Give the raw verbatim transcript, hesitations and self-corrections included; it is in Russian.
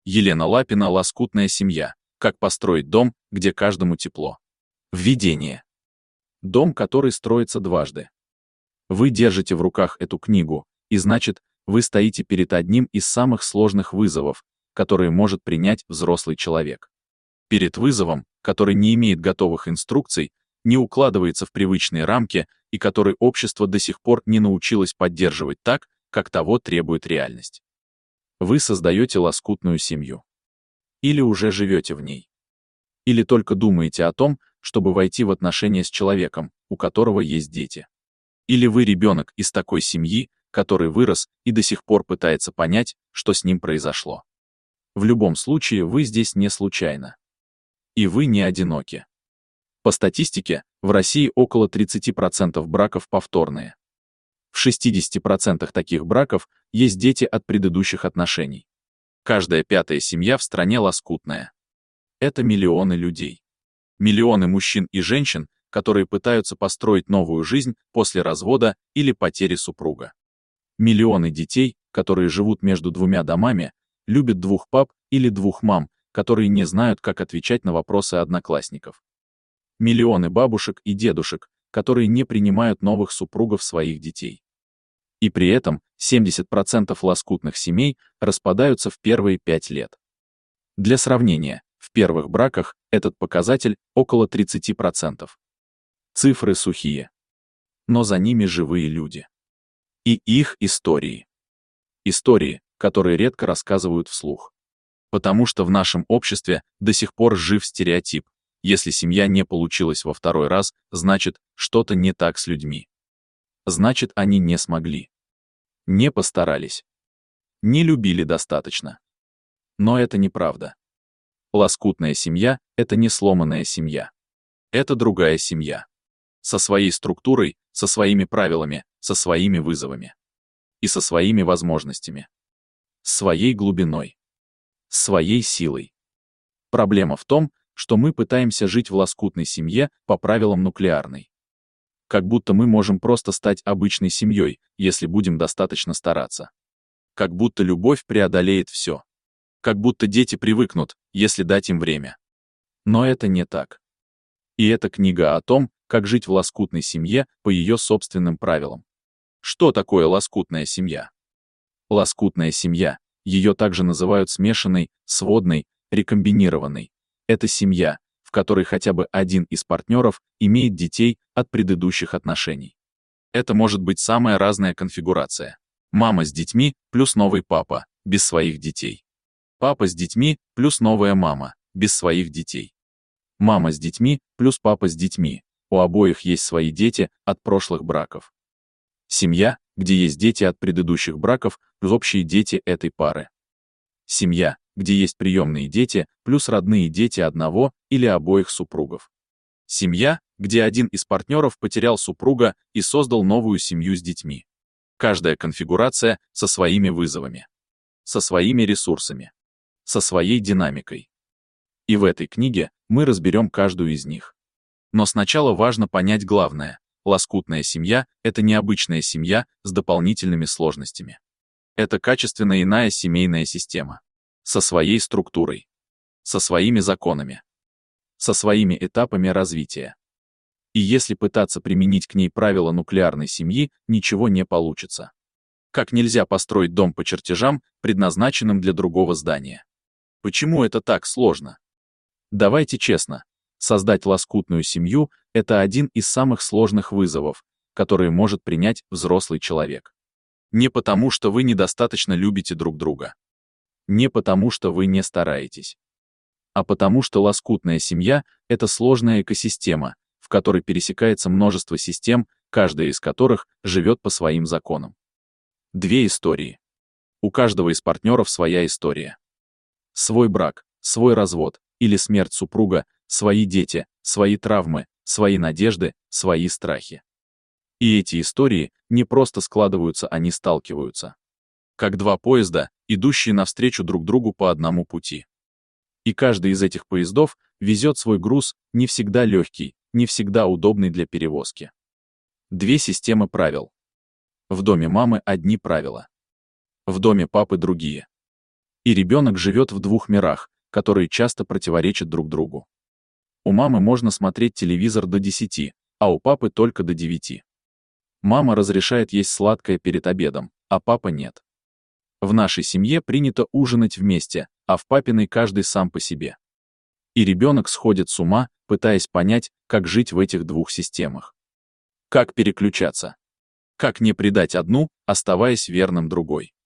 Елена Лапина «Лоскутная семья. Как построить дом, где каждому тепло». Введение. Дом, который строится дважды. Вы держите в руках эту книгу, и значит, вы стоите перед одним из самых сложных вызовов, которые может принять взрослый человек. Перед вызовом, который не имеет готовых инструкций, не укладывается в привычные рамки и который общество до сих пор не научилось поддерживать так, как того требует реальность. Вы создаете лоскутную семью. Или уже живете в ней. Или только думаете о том, чтобы войти в отношения с человеком, у которого есть дети. Или вы ребенок из такой семьи, который вырос и до сих пор пытается понять, что с ним произошло. В любом случае, вы здесь не случайно. И вы не одиноки. По статистике, в России около тридцати процентов браков повторные. В шестидесяти процентах таких браков есть дети от предыдущих отношений. Каждая пятая семья в стране лоскутная. Это миллионы людей. Миллионы мужчин и женщин, которые пытаются построить новую жизнь после развода или потери супруга. Миллионы детей, которые живут между двумя домами, любят двух пап или двух мам, которые не знают, как отвечать на вопросы одноклассников. Миллионы бабушек и дедушек, которые не принимают новых супругов своих детей. И при этом семьдесят процентов лоскутных семей распадаются в первые пять лет. Для сравнения, в первых браках этот показатель около тридцати процентов. Цифры сухие. Но за ними живые люди. И их истории. Истории, которые редко рассказывают вслух. Потому что в нашем обществе до сих пор жив стереотип: если семья не получилась во второй раз, значит, что-то не так с людьми. Значит, они не смогли. Не постарались. Не любили достаточно. Но это неправда. Лоскутная семья — это не сломанная семья. Это другая семья. Со своей структурой, со своими правилами, со своими вызовами. И со своими возможностями. С своей глубиной. С своей силой. Проблема в том, что мы пытаемся жить в лоскутной семье по правилам нуклеарной. Как будто мы можем просто стать обычной семьей, если будем достаточно стараться. Как будто любовь преодолеет все. Как будто дети привыкнут, если дать им время. Но это не так. И эта книга о том, как жить в лоскутной семье по ее собственным правилам. Что такое лоскутная семья? Лоскутная семья, ее также называют смешанной, сводной, рекомбинированной. Это семья, в которой хотя бы один из партнеров имеет детей от предыдущих отношений. Это может быть самая разная конфигурация. Мама с детьми плюс новый папа, без своих детей. Папа с детьми плюс новая мама, без своих детей. Мама с детьми плюс папа с детьми. У обоих есть свои дети от прошлых браков. Семья, где есть дети от предыдущих браков плюс общие дети этой пары. Семья, где есть приемные дети плюс родные дети одного или обоих супругов. Семья, где один из партнеров потерял супруга и создал новую семью с детьми. Каждая конфигурация со своими вызовами, со своими ресурсами, со своей динамикой. И в этой книге мы разберем каждую из них. Но сначала важно понять главное. Лоскутная семья — это необычная семья с дополнительными сложностями. Это качественно иная семейная система. Со своей структурой. Со своими законами. Со своими этапами развития. И если пытаться применить к ней правила нуклеарной семьи, ничего не получится. Как нельзя построить дом по чертежам, предназначенным для другого здания? Почему это так сложно? Давайте честно. Создать лоскутную семью — это один из самых сложных вызовов, которые может принять взрослый человек. Не потому, что вы недостаточно любите друг друга. Не потому, что вы не стараетесь. А потому, что лоскутная семья — это сложная экосистема, в которой пересекается множество систем, каждая из которых живет по своим законам. Две истории. У каждого из партнеров своя история. Свой брак, свой развод или смерть супруга, свои дети, свои травмы, свои надежды, свои страхи. И эти истории не просто складываются, они сталкиваются. Как два поезда, идущие навстречу друг другу по одному пути. И каждый из этих поездов везет свой груз, не всегда легкий, не всегда удобный для перевозки. Две системы правил. В доме мамы одни правила. В доме папы другие. И ребенок живет в двух мирах, которые часто противоречат друг другу. У мамы можно смотреть телевизор до десяти, а у папы только до девяти. Мама разрешает есть сладкое перед обедом, а папа нет. В нашей семье принято ужинать вместе, а в папиной каждый сам по себе. И ребенок сходит с ума, пытаясь понять, как жить в этих двух системах. Как переключаться? Как не предать одну, оставаясь верным другой?